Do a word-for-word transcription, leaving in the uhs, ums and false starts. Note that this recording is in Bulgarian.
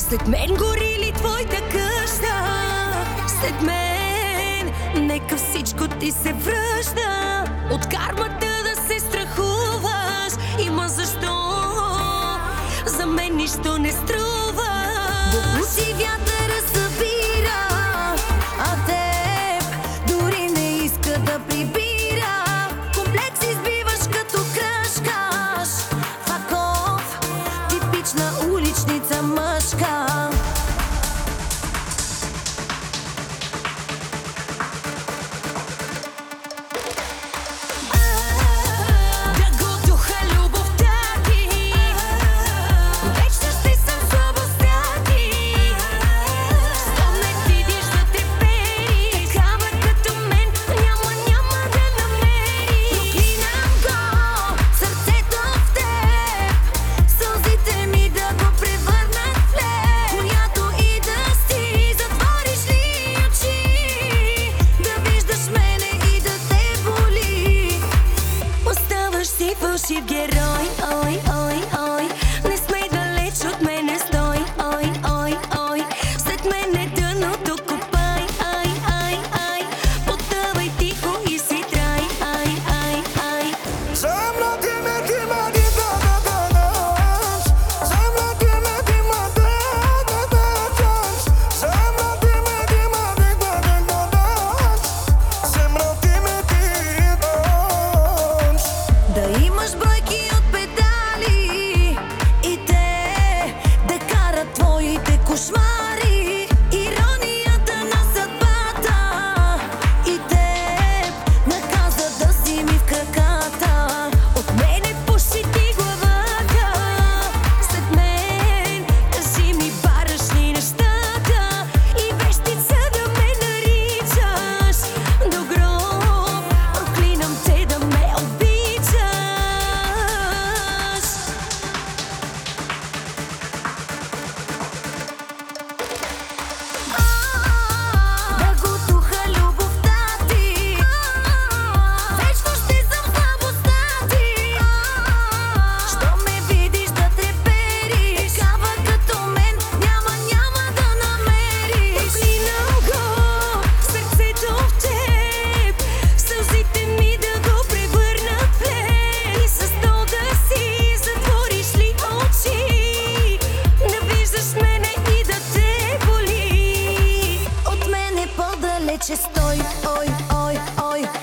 След мен гори ли твоята къща? След мен нека всичко ти се връща. От кармата да се страхуваш има защо. За мен нищо не струва. Допусти вятъра събира, а теб дори не иска да прибира. Комплекс избиваш като кръшкаш. Факов, типична уличница мъжка. Фалшив герой, ой, ой, ой, не смей далеч от мене стой, ой, ой, ой. След мен е дъното копай, ай, ай, ай. Потъвай тихо и си трай, ай, ай, ай. Земля ти ме, ти ме, ти да да да данс. Земля ти ме, ти ме, да да да данс. Земля ти ме, ти ме, ти да да да данс. Земля ти ме, ти данс. Да имаш бройки от педали и те да карат твоите кошмари. Иронията на съдбата и теб наказа да си ми в краката. От мене пуши ти главата. След мен кажи ми бараш ли нещата и вещица да ме наричаш. До гроб проклинам те да ме обичаш. Да го духа любовта ти. Вечно ще съм слабостта ти. Що ме видиш да трепериш, такава като мен няма, няма да намериш. Проклинам го сърцето в теб, сълзите ми да го превърна в плен. И с то да си затвориш ли очи, да виждаш мене и да те боли. От мене по-далече стой, ой, ой, ой.